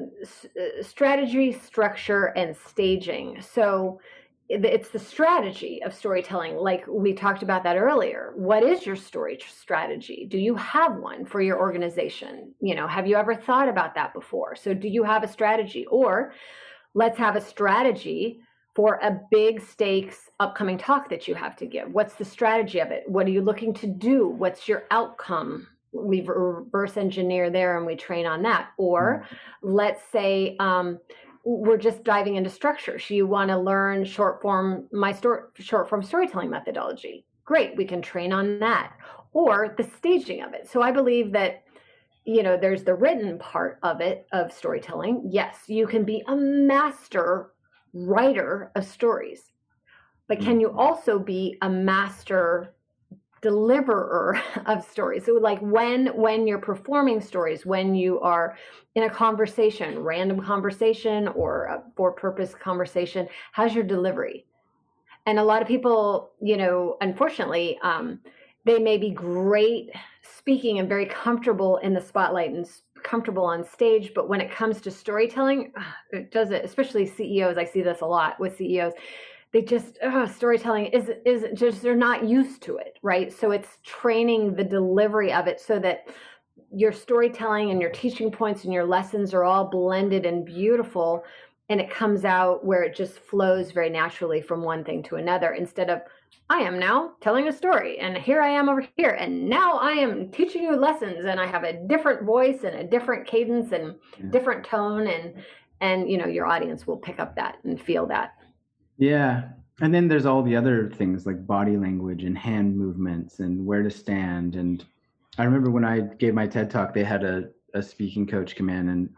strategy, structure, and staging. So it's the strategy of storytelling, like we talked about that earlier. What is your story strategy? Do you have one for your organization? Have you ever thought about that before? So do you have a strategy? Or let's have a strategy for a big stakes upcoming talk that you have to give. What's the strategy of it? What are you looking to do? What's your outcome? We reverse engineer there and we train on that. Or let's say we're just diving into structure. So you want to learn short form storytelling methodology. Great, we can train on that. Or the staging of it. So I believe that there's the written part of it, of storytelling. Yes, you can be a master writer of stories, but can you also be a master deliverer of stories? So like when you're performing stories, when you are in a conversation, random conversation or a for purpose conversation, how's your delivery? And a lot of people, unfortunately, they may be great speaking and very comfortable in the spotlight and comfortable on stage, but when it comes to storytelling, it doesn't, especially CEOs. I see this a lot with CEOs. They just, storytelling is just, they're not used to it, right? So it's training the delivery of it so that your storytelling and your teaching points and your lessons are all blended and beautiful, and it comes out where it just flows very naturally from one thing to another, instead of, I am now telling a story, and here I am over here, and now I am teaching you lessons, and I have a different voice and a different cadence and different tone, and your audience will pick up that and feel that. Yeah. And then there's all the other things like body language and hand movements and where to stand. And I remember when I gave my TED Talk, they had a speaking coach come in,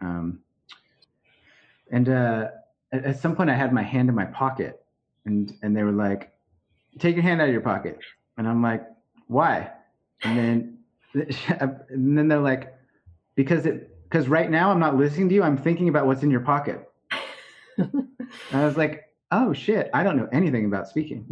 and at some point I had my hand in my pocket, and they were like, take your hand out of your pocket. And I'm like, why? And then they're like, because right now I'm not listening to you. I'm thinking about what's in your pocket. And I was like, oh shit, I don't know anything about speaking.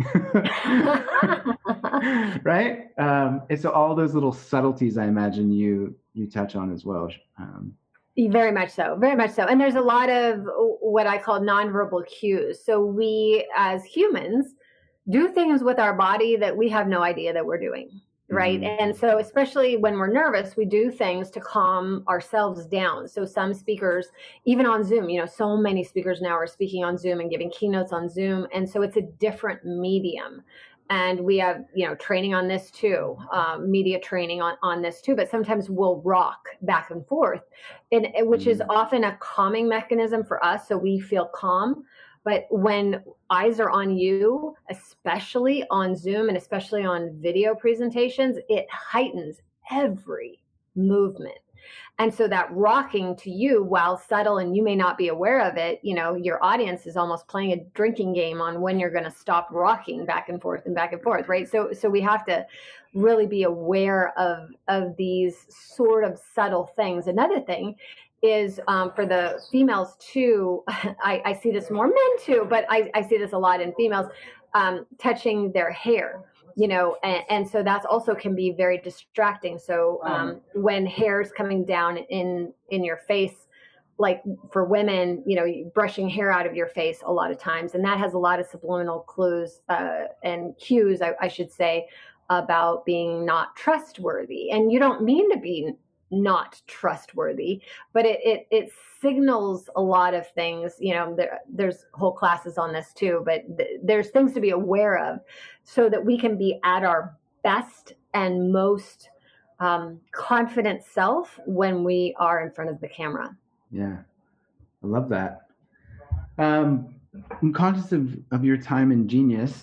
Right? And so all those little subtleties, I imagine you touch on as well. Very much so, very much so. And there's a lot of what I call nonverbal cues. So we as humans do things with our body that we have no idea that we're doing. Right. Mm-hmm. And so, especially when we're nervous, we do things to calm ourselves down. So some speakers, even on Zoom, so many speakers now are speaking on Zoom and giving keynotes on Zoom. And so it's a different medium. And we have, training on this too, media training on this too. But sometimes we'll rock back and forth, which is often a calming mechanism for us. So we feel calm. But when eyes are on you, especially on Zoom and especially on video presentations, it heightens every movement. And so that rocking to you, while subtle and you may not be aware of it, your audience is almost playing a drinking game on when you're going to stop rocking back and forth, right? So we have to really be aware of these sort of subtle things. Another thing is for the females too, I see this more men too, but I see this a lot in females, touching their hair, and so that's also can be very distracting. So when hair's coming down in your face, like for women, brushing hair out of your face a lot of times, and that has a lot of subliminal clues and cues, I should say, about being not trustworthy. And you don't mean to be not trustworthy, but it signals a lot of things. There's whole classes on this too, but there's things to be aware of so that we can be at our best and most confident self when we are in front of the camera. Yeah, I love that. I'm conscious of your time in Genius.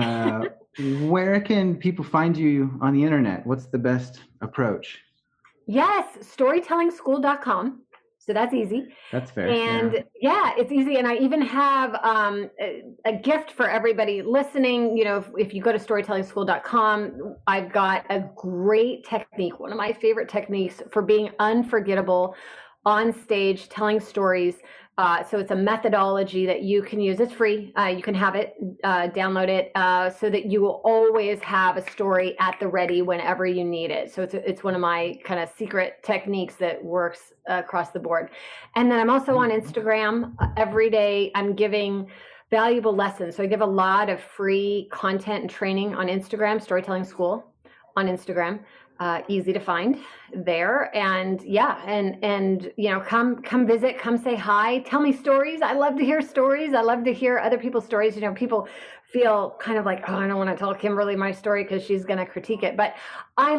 Where can people find you on the internet? What's the best approach? Yes, storytellingschool.com. So that's easy. That's fair. And yeah, it's easy. And I even have a gift for everybody listening. If you go to storytellingschool.com, I've got a great technique, one of my favorite techniques for being unforgettable on stage, telling stories. So it's a methodology that you can use. It's free. You can have it, download it, so that you will always have a story at the ready whenever you need it. So it's one of my kind of secret techniques that works across the board. And then I'm also on Instagram. Every day I'm giving valuable lessons. So I give a lot of free content and training on Instagram, Storytelling School on Instagram. Easy to find there. And yeah, and come visit, come say hi, tell me stories. I love to hear stories. I love to hear other people's stories. People feel kind of like, oh, I don't want to tell Kimberly my story because she's going to critique it. But I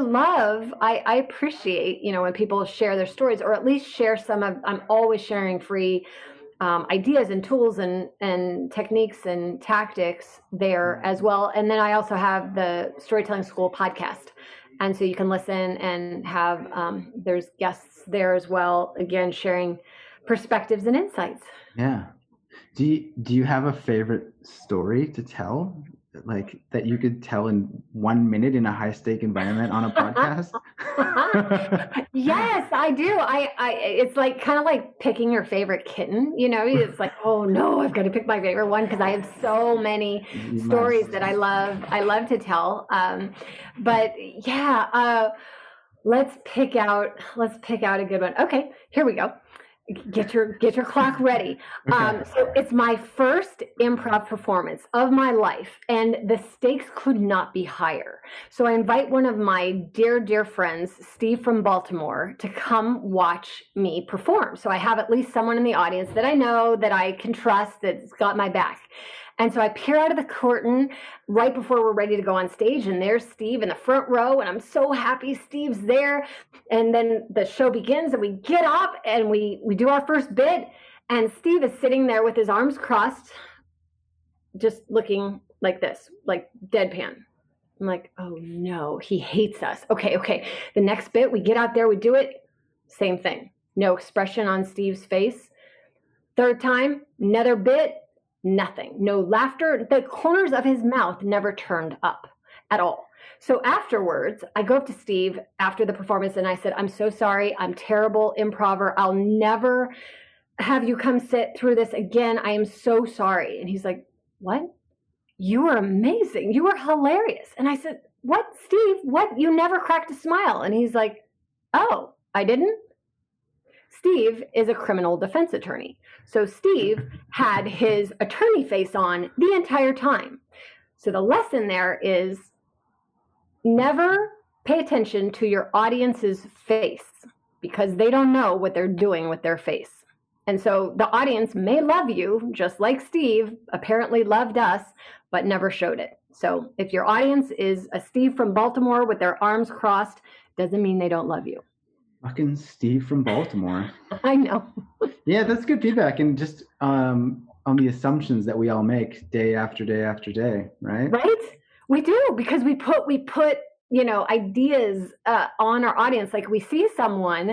appreciate, when people share their stories, or at least share I'm always sharing free ideas and tools and techniques and tactics there as well. And then I also have the Storytelling School podcast. And so you can listen and have, there's guests there as well, again, sharing perspectives and insights. Yeah. Do you have a favorite story to tell, like that you could tell in 1 minute in a high stake environment on a podcast? Yes, I do. It's like kind of like picking your favorite kitten. It's like, oh no, I've got to pick my favorite one because I have so many stories that I love to tell. But yeah, let's pick out a good one. Okay, here we go. Get your clock ready. Okay. So it's my first improv performance of my life, and the stakes could not be higher. So I invite one of my dear friends, Steve from Baltimore, to come watch me perform. So I have at least someone in the audience that I know, that I can trust, that's got my back. And so I peer out of the curtain right before we're ready to go on stage, and there's Steve in the front row, and I'm so happy Steve's there. And then the show begins, and we get up, and we do our first bit, and Steve is sitting there with his arms crossed, just looking like this, like deadpan. I'm like, oh no, he hates us. Okay. The next bit, we get out there, we do it, same thing. No expression on Steve's face. Third time, another bit. Nothing, no laughter. The corners of his mouth never turned up at all. So afterwards, I go up to Steve after the performance and I said, I'm so sorry. I'm terrible improver. I'll never have you come sit through this again. I am so sorry. And he's like, what? You were amazing. You were hilarious. And I said, what, Steve? What? You never cracked a smile. And he's like, oh, I didn't? Steve is a criminal defense attorney. So Steve had his attorney face on the entire time. So the lesson there is never pay attention to your audience's face because they don't know what they're doing with their face. And so the audience may love you, just like Steve apparently loved us, but never showed it. So if your audience is a Steve from Baltimore with their arms crossed, doesn't mean they don't love you. Fucking Steve from Baltimore. I know. Yeah, that's good feedback. And just on the assumptions that we all make day after day after day, right? Right? We do, because we put ideas on our audience. Like we see someone,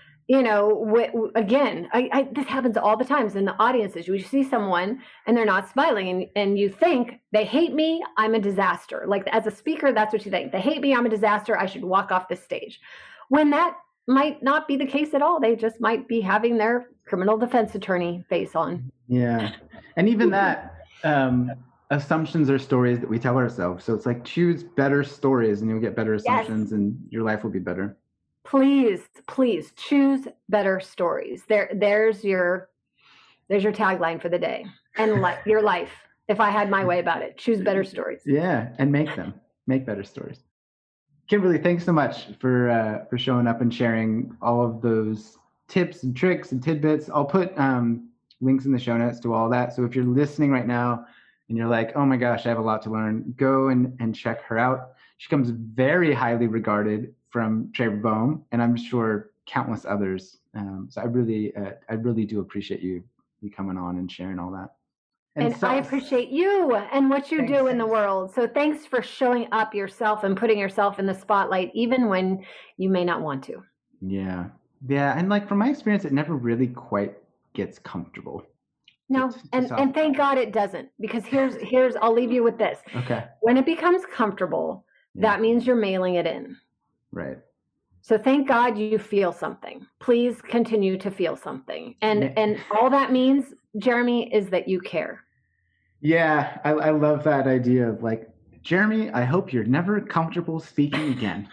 again, this happens all the times in the audiences. You see someone and they're not smiling, and you think they hate me, I'm a disaster. Like as a speaker, that's what you think. They hate me, I'm a disaster, I should walk off the stage. When that might not be the case at all. They just might be having their criminal defense attorney face on. Yeah. And even that, assumptions are stories that we tell ourselves. So it's like choose better stories and you'll get better assumptions, and your life will be better. Please choose better stories. There's your tagline for the day and your life. If I had my way about it, choose better stories. Yeah, and make better stories. Kimberly, thanks so much for showing up and sharing all of those tips and tricks and tidbits. I'll put links in the show notes to all that. So if you're listening right now and you're like, oh my gosh, I have a lot to learn, go and check her out. She comes very highly regarded from Trevor Boehm, and I'm sure countless others. So I really do appreciate you coming on and sharing all that. And I appreciate you and what you do in the world. So thanks for showing up yourself and putting yourself in the spotlight, even when you may not want to. Yeah. Yeah. And like from my experience, it never really quite gets comfortable. No. And thank God it doesn't, because here's, I'll leave you with this. Okay. When it becomes comfortable, that means you're mailing it in. Right. So thank God you feel something. Please continue to feel something. And all that means, Jeremy, is that you care. Yeah, I love that idea of like, Jeremy, I hope you're never comfortable speaking again.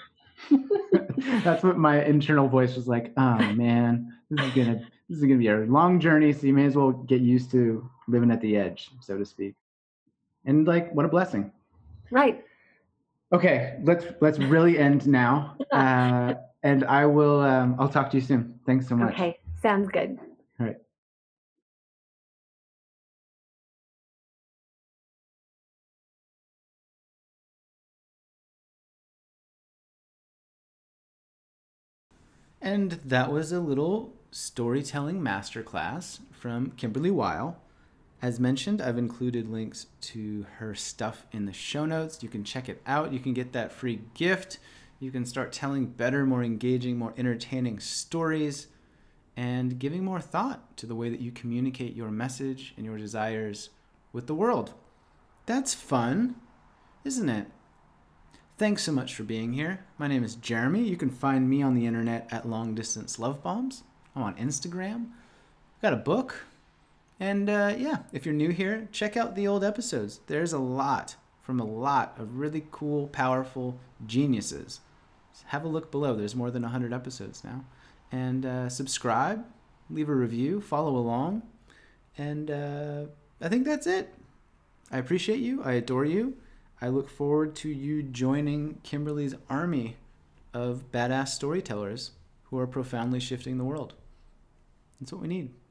That's what my internal voice was like. Oh man, this is gonna be a long journey, so you may as well get used to living at the edge, so to speak. And like, what a blessing. Right. Okay, let's really end now. And I will I'll talk to you soon. Thanks so much. Okay, sounds good. All right. And that was a little storytelling masterclass from Kimberly Weil. As mentioned, I've included links to her stuff in the show notes. You can check it out. You can get that free gift. You can start telling better, more engaging, more entertaining stories and giving more thought to the way that you communicate your message and your desires with the world. That's fun, isn't it? Thanks so much for being here. My name is Jeremy. You can find me on the internet at Long Distance Love Bombs. I'm on Instagram. I've got a book. And if you're new here, check out the old episodes. There's a lot from a lot of really cool, powerful geniuses. Have a look below. There's more than 100 episodes now. And subscribe, leave a review, follow along. And I think that's it. I appreciate you. I adore you. I look forward to you joining Kimberly's army of badass storytellers who are profoundly shifting the world. That's what we need.